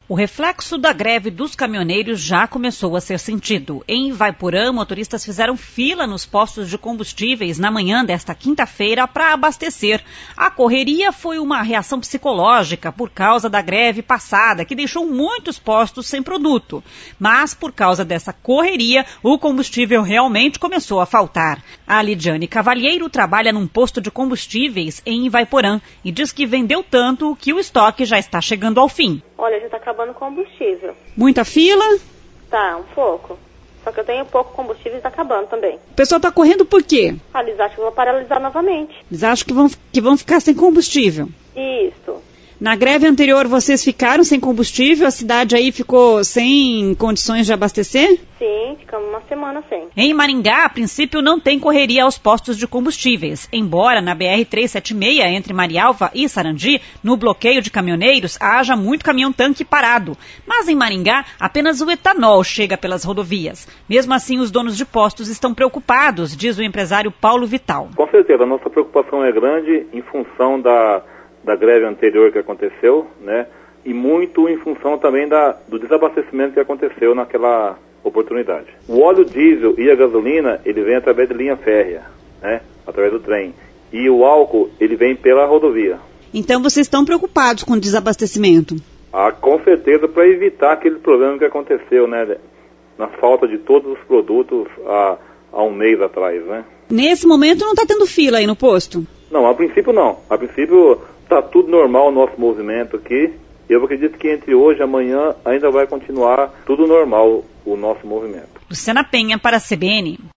O reflexo da greve dos caminhoneiros já começou a ser sentido. Em Ivaiporã, motoristas fizeram fila nos postos de combustíveis na manhã desta quinta-feira para abastecer. A correria foi uma reação psicológica por causa da greve passada, que deixou muitos postos sem produto. Mas, por causa dessa correria, o combustível realmente começou a faltar. A Lidiane Cavalheiro trabalha num posto de combustíveis em Ivaiporã e diz que vendeu tanto que o estoque já está chegando ao fim. Olha, já está acabando o combustível. Muita fila? Tá, um pouco. Só que eu tenho pouco combustível e está acabando também. O pessoal está correndo por quê? Eles acham que eu vou paralisar novamente. Eles acham que vão ficar sem combustível. Isso. Na greve anterior, vocês ficaram sem combustível? A cidade aí ficou sem condições de abastecer? Sim, ficamos uma semana sem. Em Maringá, a princípio, não tem correria aos postos de combustíveis. Embora na BR-376, entre Marialva e Sarandi, no bloqueio de caminhoneiros, haja muito caminhão-tanque parado. Mas em Maringá, apenas o etanol chega pelas rodovias. Mesmo assim, os donos de postos estão preocupados, diz o empresário Paulo Vital. Com certeza, a nossa preocupação é grande em função da greve anterior que aconteceu, né? E muito em função também do desabastecimento que aconteceu naquela oportunidade. O óleo diesel e a gasolina, ele vem através de linha férrea, né? Através do trem. E o álcool, ele vem pela rodovia. Então vocês estão preocupados com o desabastecimento? Com certeza, para evitar aquele problema que aconteceu, né? Na falta de todos os produtos há um mês atrás, né? Nesse momento não está tendo fila aí no posto? Não, a princípio não. A princípio está tudo normal o nosso movimento aqui. Eu acredito que entre hoje e amanhã ainda vai continuar tudo normal o nosso movimento. Luciana Penha para a CBN.